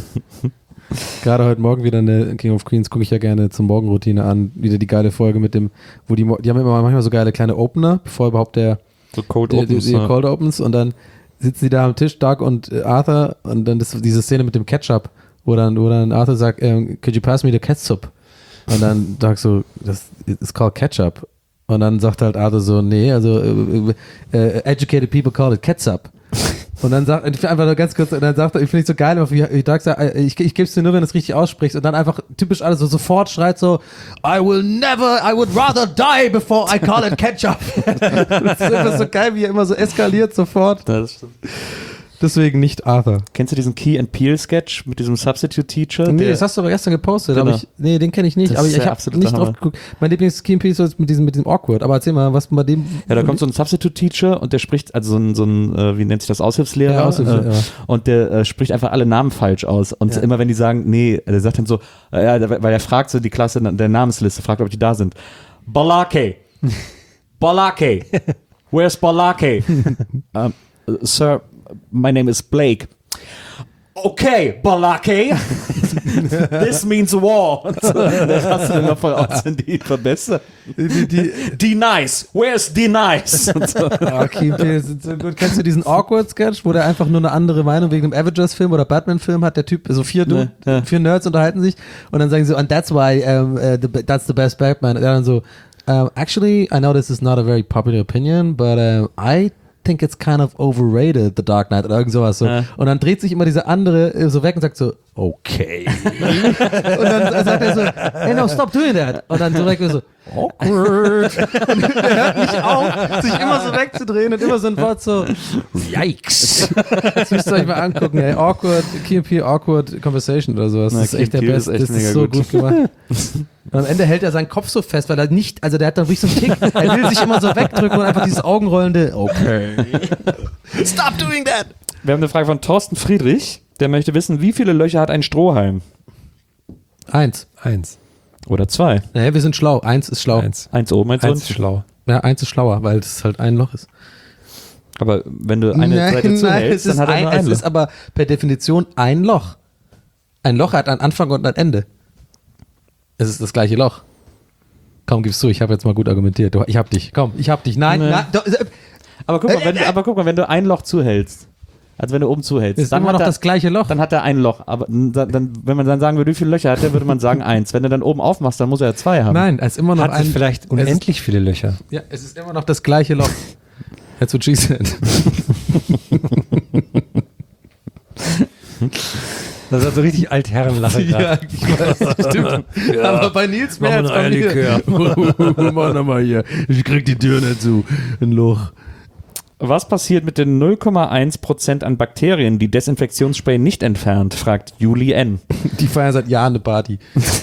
Gerade heute Morgen wieder eine King of Queens, gucke ich ja gerne zur Morgenroutine an. Wieder die geile Folge mit dem, wo die, die haben immer manchmal so geile kleine Opener, bevor überhaupt der, So Cold der, Opens. die, die ja. Cold Opens und dann sitzen die da am Tisch, Doug und äh, Arthur und dann ist diese Szene mit dem Ketchup, wo dann, wo dann Arthur sagt, ähm, could you pass me the ketchup? Und dann Doug so, das ist called Ketchup. Und dann sagt halt Arthur so, nee, also äh, äh, educated people call it Ketchup. Und dann sagt, ich einfach nur ganz kurz, und dann sagt er, ich finde es so geil, wie, wie Doug sagt, ich, ich gebe es dir nur, wenn du es richtig aussprichst und dann einfach typisch alles so sofort schreit so, I will never, I would rather die before I call it Ketchup. Das ist immer so geil, wie er immer so eskaliert sofort. Das stimmt. Deswegen nicht Arthur. Kennst du diesen Key and Peele Sketch mit diesem Substitute Teacher? Nee, Der- das hast du aber gestern gepostet. Genau. Aber ich, nee, den kenne ich nicht. Das aber ist ich, ich der habe absolute nicht drauf Hammer. geguckt. Mein Lieblings-Key Piece ist mit diesem, mit diesem Awkward. Aber erzähl mal, was bei dem... Ja, da kommt so ein Substitute Teacher und der spricht, also so ein, so ein äh, wie nennt sich das, Aushilfslehrer. Ja, Aushilfslehrer, äh, ja. Und der äh, spricht einfach alle Namen falsch aus. Und Ja. immer wenn die sagen, nee, der sagt dann so, äh, ja, der- weil er fragt so die Klasse der Namensliste, fragt, ob die da sind. Balake. Balake. Where's Balake? um, uh, Sir, my name is Blake. Okay, Balake. This means war. Und so, das hast du immer voll aus, wenn die verbessern. Die, die, Die nice. Where's die nice? Und so. ah, Key Piece sind so gut. Kennst du diesen Awkward-Sketch, wo der einfach nur eine andere Meinung wegen dem Avengers-Film oder Batman-Film hat? Der Typ, so vier, Nee, ja. vier Nerds unterhalten sich und dann sagen sie so, and that's why um, uh, the, that's the best Batman. Und der dann so, um, actually, I know this is not a very popular opinion, but um, I think it's kind of overrated, The Dark Knight oder irgend sowas. So. Ja. Und dann dreht sich immer dieser andere äh, so weg und sagt so, okay. Und dann sagt er so, hey, no, stop doing that. Und dann so weg so, awkward. Und er hört nicht auf, sich immer so wegzudrehen und immer so ein Wort so, yikes. Das müsst ihr euch mal angucken, ey. Awkward, Key and Peele, awkward conversation oder sowas. Na, Das ist Key echt and der Peele ist Beste. echt Das ist mega so gut. gut gemacht. Und am Ende hält er seinen Kopf so fest, weil er nicht, also der hat dann wirklich so einen Tick, er will sich immer so wegdrücken und einfach dieses augenrollende, okay. Stop doing that. Wir haben eine Frage von Thorsten Friedrich. Der möchte wissen, wie viele Löcher hat ein Strohhalm? Eins. Eins. Oder zwei? Naja, wir sind schlau. Eins ist schlau. Eins. Eins oben, eins, Eins ist unten. schlau. Ja, eins ist schlauer, weil es halt ein Loch ist. Aber wenn du eine Seite zuhältst, es dann ist, hat er ein, nur es ein ist Loch. aber per Definition ein Loch. Ein Loch hat einen Anfang und ein Ende. Es ist das gleiche Loch. Komm, gib's zu, ich habe jetzt mal gut argumentiert. Du, ich hab dich. Komm, ich hab dich. Nein, Nee. nein. Du, äh, Aber guck, mal, wenn, du- aber guck mal, wenn du ein Loch zuhältst, also wenn du oben zuhältst, ist dann immer hat noch er, das gleiche Loch. dann hat er ein Loch. Aber dann, dann, wenn man dann sagen würde, wie viele Löcher hat er, würde man sagen eins. Wenn du dann oben aufmachst, dann muss er ja zwei haben. Nein, es ist immer noch Hat ein. es vielleicht es unendlich viele Löcher? Ist, ja, es ist immer noch das gleiche Loch. That's what she said. Das ist so richtig Altherrenlache Ja, gerade. ich weiß, stimmt. Aber bei Nils mehr als bei mir. Mach nochmal hier. Ich krieg die Tür nicht zu. Ein Loch. Was passiert mit den null Komma eins Prozent an Bakterien, die Desinfektionsspray nicht entfernt, fragt Julie N. Die feiern seit Jahren eine Party.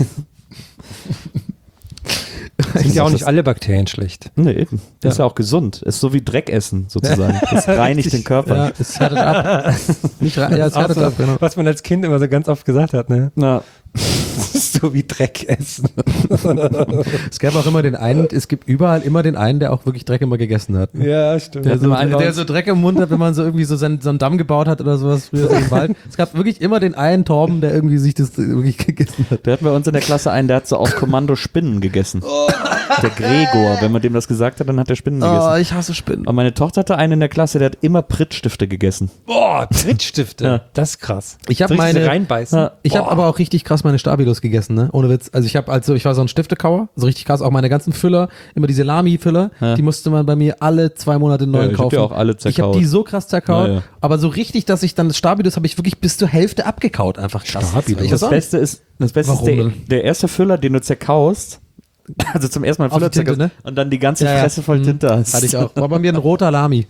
Sind ja auch nicht alle Bakterien schlecht. Nee, eben. Das Ja. ist ja auch gesund. Ist so wie Dreck essen, sozusagen. Das reinigt den Körper. Ja, es härtet ab. Nicht rein, ja, es härtet Auch so, ab, genau. Was man als Kind immer so ganz oft gesagt hat, ne? Na, Das ist so wie Dreck essen. Es gab auch immer den einen, es gibt überall immer den einen, der auch wirklich Dreck immer gegessen hat. Ja, stimmt. Der so, immer einen der, bei der uns. so Dreck im Mund hat, wenn man so irgendwie so, seinen, so einen Damm gebaut hat oder sowas früher so im Wald. Es gab wirklich immer den einen Torben, der irgendwie sich das wirklich gegessen hat. Wir hatten bei uns in der Klasse einen, der hat so auf Kommando Spinnen gegessen. Der Gregor, wenn man dem das gesagt hat, dann hat er Spinnen gegessen. Oh, ich hasse Spinnen. Und meine Tochter hatte einen in der Klasse, der hat immer Prittstifte gegessen. Boah, Trittstifte. Ja. Das ist krass. Ich hab Soll meine- sie reinbeißen. Ja. Ich habe aber auch richtig krass meine Stabilos gegessen, ne? Ohne Witz. Also ich habe also ich war so ein Stiftekauer, so richtig krass. Auch meine ganzen Füller, immer diese Lami-Füller, Ja. die musste man bei mir alle zwei Monate neu Ja, ich hab kaufen. die auch alle Ich habe zerkaut. die so krass zerkaut, Ja, ja. aber so richtig, dass ich dann das Stabilos habe ich wirklich bis zur Hälfte abgekaut, einfach krass. Stabilos. Ich Das weiß auch nicht. Beste ist, das Beste ist Warum der, denn? der erste Füller, den du zerkaust, also zum ersten Mal einen Auf Füller die Tinte, zerkaust ne? und dann die ganze Ja, ja. Fresse voll Mhm. Tinte hast. Hatte ich auch. War bei mir ein roter Lami.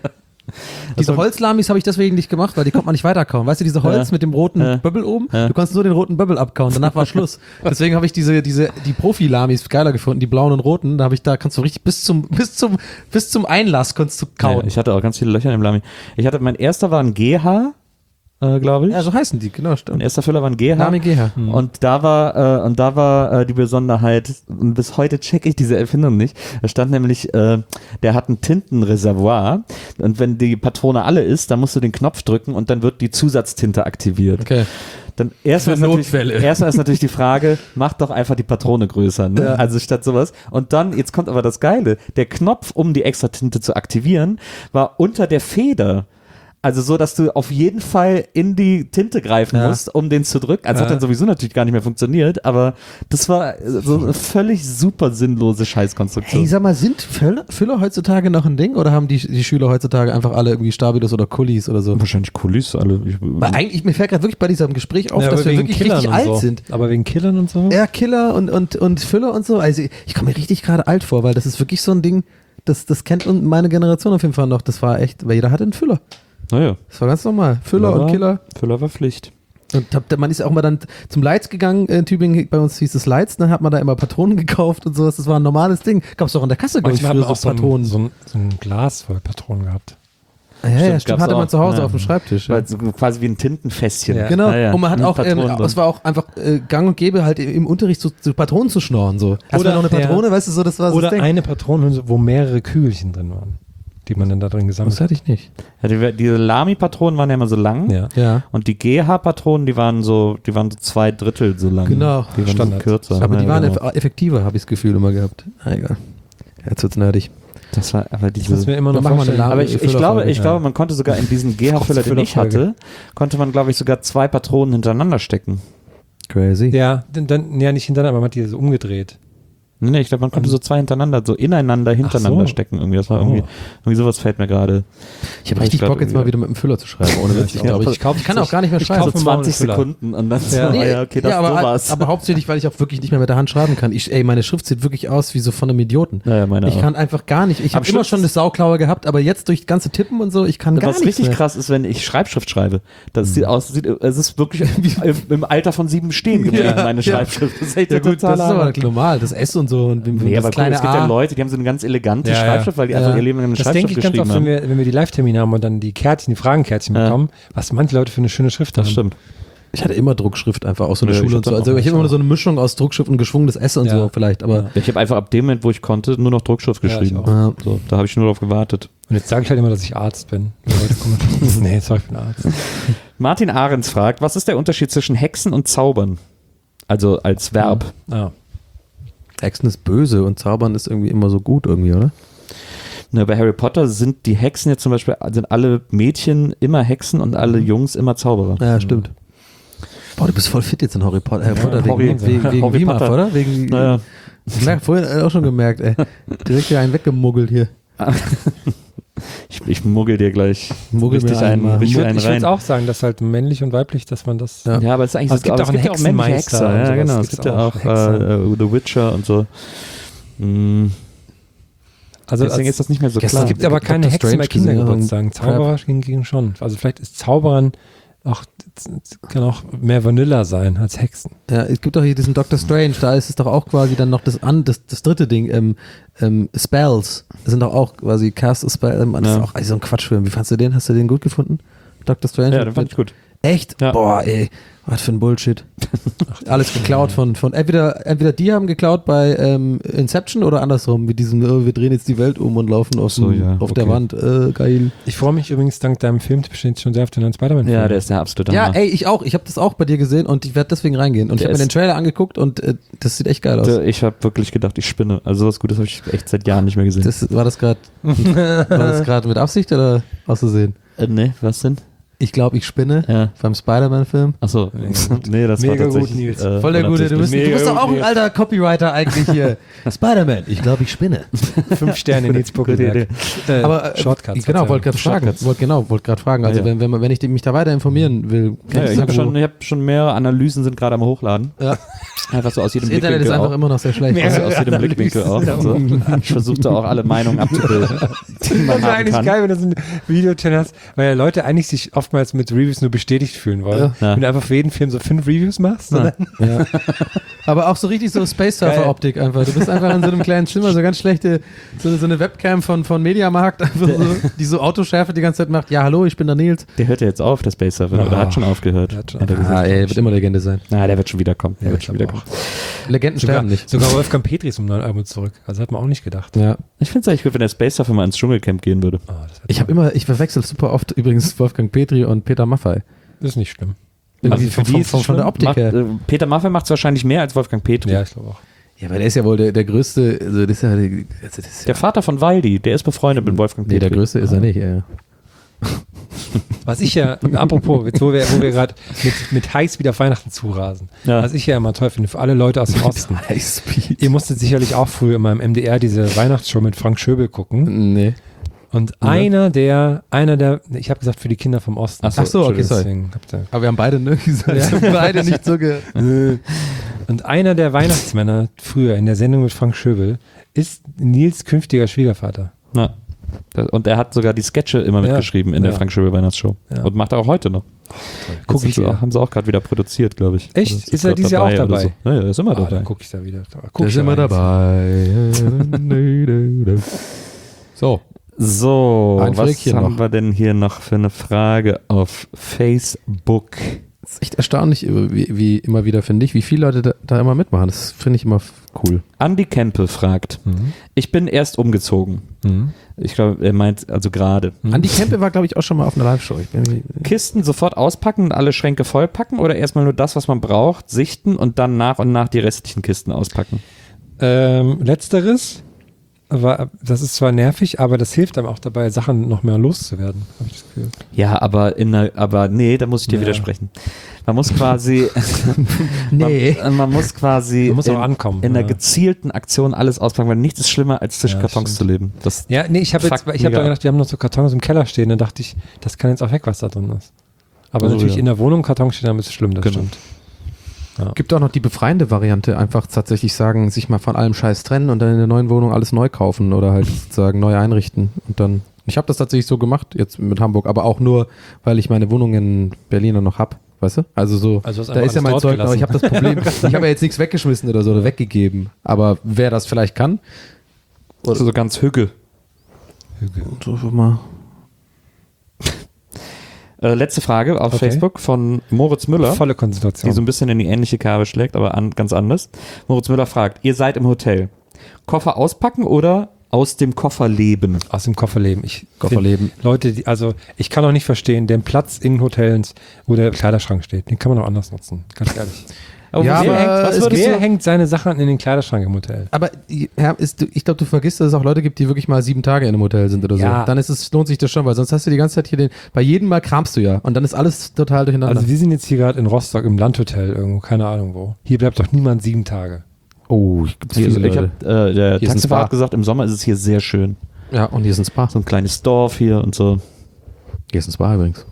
Diese Holzlamis habe ich deswegen nicht gemacht, weil die konnte man nicht weiterkauen. Weißt du, diese Holz Ja. mit dem roten Ja. Böbbel oben? Ja. Du konntest nur den roten Böbbel abkauen, danach war Schluss. Deswegen habe ich diese, diese, die Profi-Lamis geiler gefunden, die blauen und roten. Da habe ich, da kannst du richtig bis zum, bis zum, bis zum Einlass konntest du kauen. Ja, ich hatte auch ganz viele Löcher im Lami. Ich hatte, mein erster war ein G H, äh, glaube ich. Ja, so heißen die, genau, Mein stimmt. erster Füller war ein G H. Lami G H. Und da war, äh, und da war äh, die Besonderheit, und bis heute checke ich diese Erfindung nicht. Da stand nämlich, äh, der hat ein Tintenreservoir und wenn die Patrone alle ist, dann musst du den Knopf drücken und dann wird die Zusatztinte aktiviert. Okay. Dann erstmal ist, natürlich, Notfälle. erstmal ist natürlich die Frage, mach doch einfach die Patrone größer, ne? Ja. Also statt sowas. Und dann, jetzt kommt aber das Geile, der Knopf, um die extra Tinte zu aktivieren, war unter der Feder. Also so, dass du auf jeden Fall in die Tinte greifen Ja. musst, um den zu drücken. Also Ja. hat dann sowieso natürlich gar nicht mehr funktioniert, aber das war so eine völlig super sinnlose Scheißkonstruktion. Hey, sag mal, sind Füller, Füller heutzutage noch ein Ding oder haben die, die Schüler heutzutage einfach alle irgendwie Stabilos oder Kullis oder so? Wahrscheinlich Kulis alle. Ich, Weil eigentlich, mir fällt gerade wirklich bei diesem Gespräch auf, Ja, dass aber wir wegen wirklich Killern richtig und alt so. sind. Aber wegen Killern und so? Ja, Killer und, und, und Füller und so. Also ich komme mir richtig gerade alt vor, weil das ist wirklich so ein Ding, das, das kennt meine Generation auf jeden Fall noch. Das war echt, weil jeder hatte einen Füller. naja, Das war ganz normal. Füller und war- Killer. Füller war Pflicht. Und hab, man ist auch mal dann zum Leitz gegangen in Tübingen, bei uns hieß es Leitz, dann hat man da immer Patronen gekauft und sowas. Das war ein normales Ding. Gab es doch an der Kasse, glaube ich, Manchmal hat früher man auch so so ein, Patronen. so, ein, so ein Glas voll Patronen gehabt. ja, ja, Stimmt, stimmt. gab's Hatte man auch. zu Hause Ja. auf dem Schreibtisch. Ja. Weil so quasi wie ein Tintenfässchen. Ja. Genau, Ja, ja. und man hat Mit auch, ähm, Patronen drin. es war auch einfach äh, gang und gäbe, halt im Unterricht so, so Patronen zu schnorren. So. Erstmal Oder- noch eine Patrone, ja. weißt du, so, das war so Oder das Ding. eine Patrone, wo mehrere Kügelchen drin waren, die man dann da drin gesammelt Das hatte ich nicht. Ja, die, diese Lami-Patronen waren ja immer so lang. Ja. Ja. Und die G H-Patronen, die waren so, die waren so zwei Drittel so lang. Genau. Die waren Standard. so kürzer. Aber die Ja, waren genau. eff- effektiver, habe ich das Gefühl immer gehabt. Na egal. Jetzt wird's nerdig. Das war aber Ich muss diese. mir immer noch Dann machen wir eine vorstellen. Lage. Aber ich, ich Füllerfolge, glaube, ich ja. glaube, man konnte sogar in diesen G H-Füller, den ich Füllerfolge. hatte, konnte man, glaube ich, sogar zwei Patronen hintereinander stecken. Crazy. Ja, dann, dann ja nicht hintereinander, aber man hat die so umgedreht. Nee, nee, ich glaube, man konnte so zwei hintereinander, so ineinander, hintereinander so. stecken. Irgendwie, das war Oh. irgendwie, irgendwie sowas fällt mir gerade. Ich habe richtig grad Bock, jetzt mal irgendwie- wieder mit dem Füller zu schreiben. Ohne Witz. Ich, Ja, glaube, ich, ich ich, kann auch gar nicht mehr ich schreiben. kaufe So mal einen zwanzig Füller. Sekunden und dann so, Ja. ah Nee, ja, okay, das ja, aber, so war's. aber hauptsächlich, weil ich auch wirklich nicht mehr mit der Hand schreiben kann. Ich, ey, meine Schrift sieht wirklich aus wie so von einem Idioten. Ja, ja, meine ich auch. kann einfach gar nicht. Ich Am habe immer Schluss schon eine Sauklaue gehabt, aber jetzt durch ganze Tippen und so, ich kann gar Was nichts richtig mehr. krass ist, wenn ich Schreibschrift schreibe. Das sieht aus, sieht, es ist wirklich im, im Alter von sieben stehen geblieben, Ja, meine ja. Schreibschrift. Das ist echt Ja der gut, das ist totale aber Hammer. normal. Das S und so und Nee, das aber guck, kleine es gibt ja A. Leute, die haben so eine ganz elegante Ja, ja. Schreibschrift, weil die Ja. einfach ihr Leben lang eine Das denke Schreibschrift ich ganz geschrieben oft, wenn haben. wir, wenn wir die Live-Termine haben und dann die Kärtchen, die Fragenkärtchen Ja. bekommen, was manche Leute für eine schöne Schrift Das haben. stimmt. Ich hatte immer Druckschrift einfach, auch so eine Ja, ich Schule hab und so. das Also auch ich habe nicht, immer so eine Mischung aus Druckschrift und geschwungenes S und Ja. so vielleicht, aber Ja, ich habe einfach ab dem Moment, wo ich konnte, nur noch Druckschrift Ja, ich geschrieben. auch. Ja. So, da habe ich nur darauf gewartet. Und jetzt sage ich halt immer, dass ich Arzt bin. Die Leute kommen, nee, sorry, ich bin Arzt. Martin Ahrens fragt, was ist der Unterschied zwischen Hexen und Zaubern? Also als Verb. Ah. Hexen ist böse und Zaubern ist irgendwie immer so gut irgendwie, oder? Ne, bei Harry Potter sind die Hexen jetzt zum Beispiel, sind alle Mädchen immer Hexen und alle Jungs immer Zauberer. Ja, stimmt. Boah, du bist voll fit jetzt in Harry Potter, Harry Potter Harry- wegen, wegen, wegen Harry WIMAF, Potter. oder? Wegen, Naja. Ja, vorhin auch schon gemerkt, ey. Direkt hier einen weggemuggelt hier. Ich, ich muggel dir gleich Muggel richtig mir einen, einmal. richtig Ich würde einen ich rein. würd's auch sagen, dass halt männlich und weiblich, dass man das. Ja. Ja, aber es ist eigentlich Aber es gibt aber auch einen ja auch männliche Hexenmeister Hexer. und Ja, sowas genau. Es gibt's gibt ja auch, auch Hexer. äh, The Witcher und so. Mm, Also deswegen als, ist das nicht mehr so Gestern klar. es gibt aber Doktor keine Hexen Strange bei gesehen, Kindergeburtstagen. Zauberer hingegen schon. Also vielleicht ist Zaubern auch, kann auch mehr Vanilla sein als Hexen. Ja, es gibt doch hier diesen Doctor Strange, da ist es doch auch quasi dann noch das, an, das, das dritte Ding, ähm, ähm, Spells. Das sind doch auch quasi Cast a Spell. Ähm, das Ja. ist auch also so ein Quatschfilm. Wie fandst du den? Hast du den gut gefunden? Doctor Strange? Ja, den fand ich gut. Echt? Ja. Boah, ey. Was für ein Bullshit. Alles geklaut von, von entweder, entweder die haben geklaut bei ähm, Inception oder andersrum, mit diesem, oh, wir drehen jetzt die Welt um und laufen auf, So, dem, ja, auf okay. der Wand. Äh, geil. Ich freue mich übrigens dank deinem Filmtipp schon sehr auf den neuen Spider-Man-Film. Ja, der ist der absolute Ja, Hammer. ey, ich auch. Ich habe das auch bei dir gesehen und ich werde deswegen reingehen. Und ich Der habe mir den ist- Trailer angeguckt und äh, das sieht echt geil aus. Ich habe wirklich gedacht, ich spinne. Also was Gutes habe ich echt seit Jahren nicht mehr gesehen. Das, war das gerade war das gerade mit Absicht oder aus Versehen? äh, nee, was denn? Ich glaube, ich spinne Ja. beim Spider-Man-film. Achso. Nee, das Mega war gut, tatsächlich... Nils. äh, Voll der Gute. Du bist, du unabsichtlich. bist doch auch ein alter Copywriter eigentlich hier. Spider-Man, ich glaube, ich spinne. Fünf Sterne Nils Buckelberg. Äh, Aber äh, Shortcuts. genau, hat's wollte gerade fragen. Shortcuts. Wollte genau, wollte gerade fragen. Also Ah, ja. wenn, wenn, man- wenn ich mich da weiter informieren will, Ja, kann ich habe irgendwo- schon, ich hab schon mehrere Analysen sind gerade am Hochladen. Ja. Einfach so aus jedem Das Internet ist Blickwinkel einfach auch. immer noch sehr schlecht. Mehr- Also aus jedem Blickwinkel auch. So. Ich versuche da auch alle Meinungen abzubilden, die man Das wäre haben eigentlich kann. geil, wenn du so ein Video-Channel hast, weil ja Leute eigentlich sich oftmals mit Reviews nur bestätigt fühlen wollen. Ja. Wenn du einfach für jeden Film so fünf Reviews machst, Ja. dann Ja. Aber auch so richtig so Space Surfer Optik einfach. Du bist einfach in so einem kleinen Zimmer, so ganz schlechte, so, so eine Webcam von, von Mediamarkt, einfach so, die so Autoschärfe die ganze Zeit macht. Ja, hallo, ich bin der Nils. Der hört ja jetzt auf, der Space Surfer, oder Ah. hat schon aufgehört. Der hat schon Hat er gesagt. Ah, ey, wird immer Legende sein. Na, der wird schon wiederkommen. Der Ja, wird ich schon glaub wiederkommen. Legenden sogar, sterben nicht. sogar Wolfgang Petri ist um neun Album zurück. Also hat man auch nicht gedacht. Ja. Ich finde es eigentlich gut, wenn der Space Surfer mal ins Dschungelcamp gehen würde. Ah, das, wird Ich habe immer, ich verwechsel super oft übrigens Wolfgang Petri und Peter Maffay. das ist nicht schlimm. Irgendwie für von, die von, ist es von, von der schlimm. Optik Macht, her. äh, Peter Maffay macht es wahrscheinlich mehr als Wolfgang Petri. Ja, ich glaube auch. Ja, weil der ist ja wohl der, der größte, also das ist ja, die- also das ist Der ja Vater von Waldi, der ist befreundet mit Wolfgang nee, Petri. der größte ist er nicht, ja. Was ich ja, apropos, jetzt, wo wir, wo wir gerade mit, mit Highspeed auf Weihnachten zurasen, Ja. was ich ja immer toll finde, für alle Leute aus dem Osten. Highspeed. Ihr musstet sicherlich auch früher immer im M D R diese Weihnachtsshow mit Frank Schöbel gucken. Nee. Und einer der, einer der, ich habe gesagt für die Kinder vom Osten. Ach so, Ach so, okay, sorry. Deswegen habt ihr- Aber wir haben beide ne gesagt. Wir haben beide nicht so gehört. Und einer der Weihnachtsmänner früher in der Sendung mit Frank Schöbel ist Nils künftiger Schwiegervater. Ja. Und er hat sogar die Sketche immer Ja. mitgeschrieben in der Ja. Frank Schöbel Weihnachtsshow. Ja. Und macht er auch heute noch. Guck Jetzt ich sind sie ja. auch, haben sie auch gerade wieder produziert, glaube ich. Echt? Also Ist er grad dieses Jahr auch oder dabei? So. Ja, ja, er ist immer Ah, dabei. dann gucke ich da wieder. Da guck Da ich sind wir da rein. dabei. So. So, Ein was Fleckchen haben noch. wir denn hier noch für eine Frage auf Facebook? Das ist echt erstaunlich, wie, wie immer wieder, finde ich, wie viele Leute da, da immer mitmachen. Das finde ich immer f- cool. Andi Kempe fragt, Mhm. ich bin erst umgezogen. Mhm. Ich glaube, er meint also gerade. Andi Kempe war, glaube ich, auch schon mal auf einer Live-Show. Ich bin, Kisten sofort auspacken und alle Schränke vollpacken oder erstmal nur das, was man braucht, sichten und dann nach und nach die restlichen Kisten auspacken? Ähm, letzteres, war, das ist zwar nervig, aber das hilft einem auch dabei, Sachen noch mehr loszuwerden, habe ich das Gefühl. Ja, aber in einer, aber nee, da muss ich dir Ja. widersprechen. Man muss quasi, nee. man, man muss quasi Man muss in, auch ankommen. in einer ja. gezielten Aktion alles auspacken, weil nichts ist schlimmer, als zwischen Ja, Kartons stimmt. zu leben. Das, Ja, nee, ich habe jetzt, Fuck, ich habe mega. da gedacht, wir haben noch so Kartons im Keller stehen, dann dachte ich, das kann jetzt auch weg, was da drin ist. Aber Also, natürlich ja. in der Wohnung Kartons stehen, dann ist es schlimm, das Genau. stimmt. Gibt auch noch die befreiende Variante, einfach tatsächlich sagen, sich mal von allem Scheiß trennen und dann in der neuen Wohnung alles neu kaufen oder halt sozusagen neu einrichten. Und dann, ich habe das tatsächlich so gemacht, jetzt mit Hamburg, aber auch nur, weil ich meine Wohnung in Berlin noch hab, weißt du? Also so, Also hast da einfach ist ja alles mein dort Zeug, aber ich habe gelassen. das Problem, ich habe ja jetzt nichts weggeschmissen oder so oder weggegeben. Aber wer das vielleicht kann, so ganz Hügge. so mal. Äh, letzte Frage auf Okay. Facebook von Moritz Müller, Volle Konzentration. die so ein bisschen in die ähnliche Kerbe schlägt, aber an, ganz anders. Moritz Müller fragt, ihr seid im Hotel. Koffer auspacken oder aus dem Koffer leben? Aus dem Kofferleben. Ich Kofferleben. find Leute, die, also ich kann auch nicht verstehen, den Platz in Hotels, wo der Kleiderschrank steht, den kann man auch anders nutzen. Ganz ehrlich. Ja, wer aber hängt, es was gibt wer so- hängt seine Sachen in den Kleiderschrank im Hotel? Aber ja, ist, ich glaube, du vergisst, dass es auch Leute gibt, die wirklich mal sieben Tage in einem Hotel sind oder so. Ja. Dann ist es, lohnt sich das schon, weil sonst hast du die ganze Zeit hier den, bei jedem Mal kramst du ja und dann ist alles total durcheinander. Also wir sind jetzt hier gerade in Rostock im Landhotel irgendwo, keine Ahnung wo. Hier bleibt doch niemand sieben Tage. oh, ich gibt's Hier, viele ich Leute. hab, äh, der Hier ist ein Taxifahrer Spa. hat gesagt, im Sommer ist es hier sehr schön. Ja, und hier ist ein Spa. So ein kleines Dorf hier und so. Hier ist ein Spa übrigens.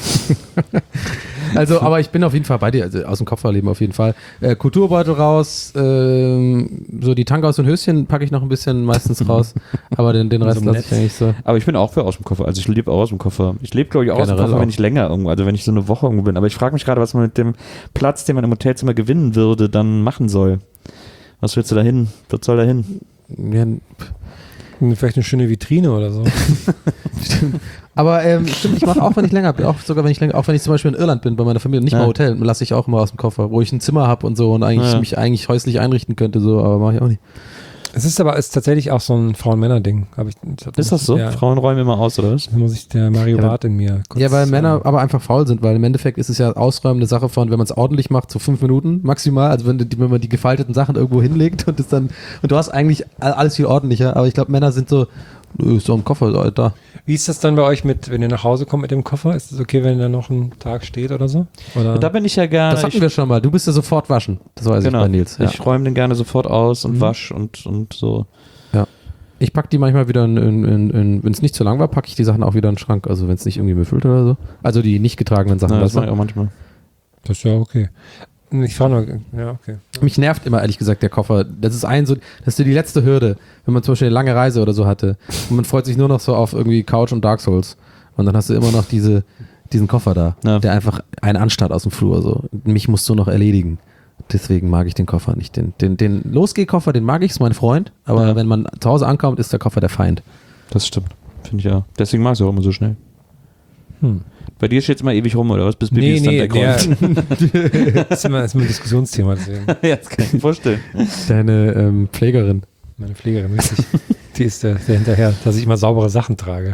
Also, aber ich bin auf jeden Fall bei dir, also aus dem Kofferleben auf jeden Fall. Äh, Kulturbeutel raus, ähm, so die Tankhaus und Höschen packe ich noch ein bisschen meistens raus, aber den, den Rest So im lasse ich Netz. eigentlich so. Aber ich bin auch für aus dem Koffer. Also ich lebe auch aus dem Koffer. Ich lebe, glaube ich, auch aus dem Generell Koffer, wenn auch. ich länger irgendwo, also wenn ich so eine Woche irgendwo bin. Aber ich frage mich gerade, was man mit dem Platz, den man im Hotelzimmer gewinnen würde, dann machen soll. Was willst du da hin? Was soll da hin? Ja, Vielleicht eine schöne Vitrine oder so. Aber ähm, stimmt, ich mache auch, wenn ich länger bin, auch sogar wenn ich länger, auch wenn ich zum Beispiel in Irland bin bei meiner Familie, nicht Ja. mal Hotel, lasse ich auch immer aus dem Koffer, wo ich ein Zimmer habe und so und eigentlich Ja. mich eigentlich häuslich einrichten könnte, so, aber mache ich auch nicht. Es ist aber ist tatsächlich auch so ein Frauen-Männer-Ding. Hab ich, Ist das so? Ja. Frauen räumen immer aus, oder was? Da muss ich der Mario Ja, Barth in mir kurz, Ja, weil Männer äh, aber einfach faul sind, weil im Endeffekt ist es ja ausräumen eine Sache von, wenn man es ordentlich macht, so fünf Minuten maximal, also wenn, die, wenn man die gefalteten Sachen irgendwo hinlegt und es dann, und du hast eigentlich alles viel ordentlicher, aber ich glaube, Männer sind so, nö, ist so im Koffer, Alter. Wie ist das dann bei euch mit, wenn ihr nach Hause kommt mit dem Koffer? Ist es okay, wenn der noch einen Tag steht oder so? Oder? Da bin ich ja gerne. Das hatten ich, wir schon mal, du bist ja sofort waschen, das weiß genau. ich bei Nils. Ja. Ich räume den gerne sofort aus und Mhm. wasch und, und so. Ich packe die manchmal wieder in, in, in, in wenn es nicht zu lang war, packe ich die Sachen auch wieder in den Schrank, also wenn es nicht irgendwie müffelt oder so. Also die nicht getragenen Sachen. Ja, das weißt du? mache ich auch manchmal. Das ist ja okay. Ich frage nur, ja, okay. Mich nervt immer ehrlich gesagt der Koffer. Das ist ein so, das ist so die letzte Hürde, wenn man zum Beispiel eine lange Reise oder so hatte und man freut sich nur noch so auf irgendwie Couch und Dark Souls und dann hast du immer noch diese, diesen Koffer da, Ja. der einfach einen anstarrt aus dem Flur. So. Mich musst du noch erledigen. Deswegen mag ich den Koffer nicht. Den, den, den Losgeh-Koffer, den mag ich, ist mein Freund, aber Ja. wenn man zu Hause ankommt, ist der Koffer der Feind. Das stimmt. Finde ich ja. Deswegen mag ich es auch immer so schnell. Hm. Bei dir steht es immer ewig rum, oder was? Bis Bibi Nee, ist dann nee, wegräumt. der, das ist immer, das ist immer ein Diskussionsthema. Deswegen. Ja, das kann ich mir vorstellen. Deine ähm, Pflegerin. Meine Pflegerin, richtig. Die ist der, der hinterher, dass ich immer saubere Sachen trage.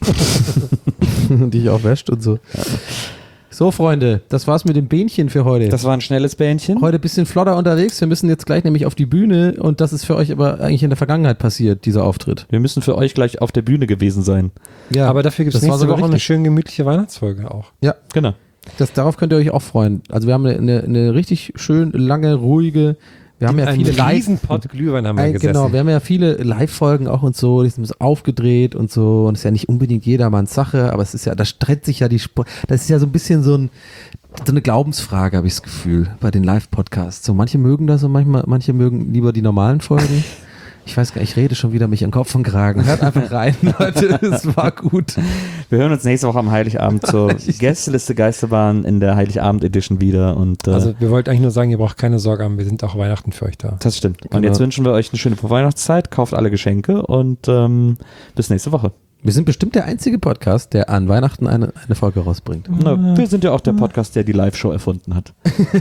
Die ich auch wäscht und so. So, Freunde, das war's mit dem Bähnchen für heute. Das war ein schnelles Bähnchen. Heute ein bisschen flotter unterwegs. Wir müssen jetzt gleich nämlich auf die Bühne und das ist für euch aber eigentlich in der Vergangenheit passiert, dieser Auftritt. Wir müssen für euch gleich auf der Bühne gewesen sein. Ja, Aber dafür gibt es das war nächste sogar Woche eine richtig. schön gemütliche Weihnachtsfolge auch. Ja, Genau. das, darauf könnt ihr euch auch freuen. Also wir haben eine, eine, eine richtig schön lange, ruhige, wir haben ja Einen viele Live... riesen Pott Glühwein haben wir Ein, gesessen. genau, wir haben ja viele Live-Folgen auch und so, die sind ein bisschen aufgedreht und so und es ist ja nicht unbedingt jedermanns Sache, aber es ist ja, da strengt sich ja die Spur, das ist ja so ein bisschen so, ein, so eine Glaubensfrage, habe ich das Gefühl, bei den Live-Podcasts. So manche mögen das und manchmal, manche mögen lieber die normalen Folgen. Ich weiß gar nicht, ich rede schon wieder mich in Kopf und Kragen. Hört einfach rein, Leute, es war gut. Wir hören uns nächste Woche am Heiligabend zur Gästeliste Geisterbahn in der Heiligabend-Edition wieder. Und, äh, Also wir wollten eigentlich nur sagen, ihr braucht keine Sorge haben, wir sind auch Weihnachten für euch da. das stimmt. Und Genau. jetzt wünschen wir euch eine schöne Vorweihnachtszeit, kauft alle Geschenke und ähm, bis nächste Woche. Wir sind bestimmt der einzige Podcast, der an Weihnachten eine, eine Folge rausbringt. Na, wir sind ja auch der Podcast, der die Live-Show erfunden hat.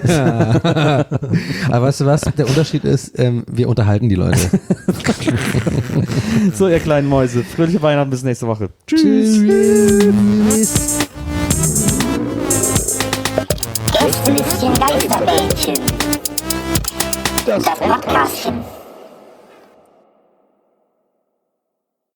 Aber weißt du was, der Unterschied ist, ähm, wir unterhalten die Leute. So, ihr kleinen Mäuse. Fröhliche Weihnachten, bis nächste Woche. Tschüss. Gästelistchen Geisterbällchen. Das Podcastchen.